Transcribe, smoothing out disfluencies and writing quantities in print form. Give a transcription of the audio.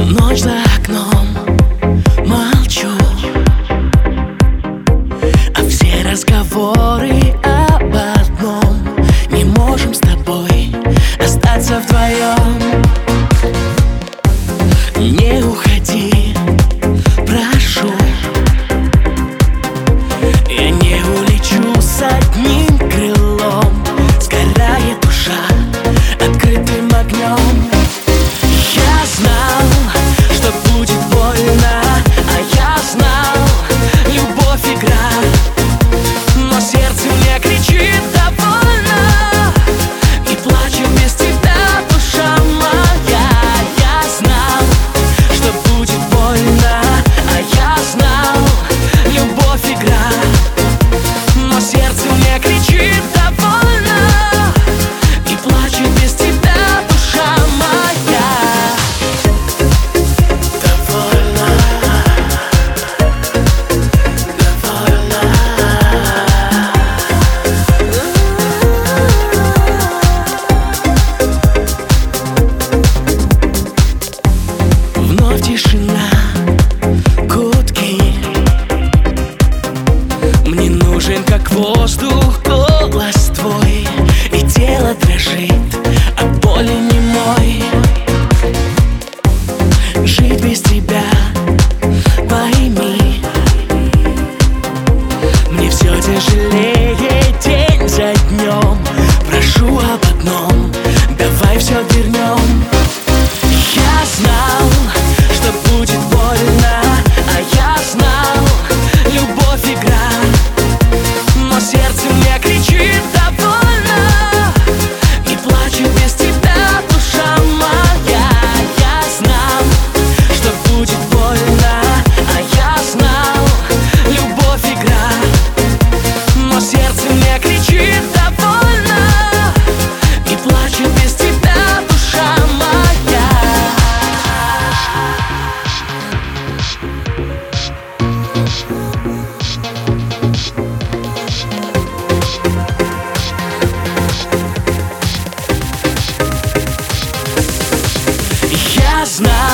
Ночь за окном, молчу, а все разговоры об одном: не можем с тобой остаться вдвоем. Не уходи, прошу, я не улечу с одним крылом. Сгорает душа открытым огнем. Я знал, что будет больно, а я знал, любовь игра. Но сердце мне кричит: довольно, и плачет без тебя душа моя. Я знал, что будет больно, а я знал, любовь игра. Но сердце мне кричит: довольно, и плачет без тебя душа моя. Вновь тишина, гудки. Мне нужен, как воздух, голос твой, и тело дрожит, а боли немой. Жить без тебя, пойми, мне все тяжелее день за днем. Прошу об одном: давай все вернем. Я знал, что будет больно, а я знал, любовь игра. Но сердце мне кричит: довольно, и плачет без тебя душа моя. Я знал, что будет больно, а я знал, любовь игра. Но сердце мне кричит: довольно, и плачет без тебя душа моя. Я знаю.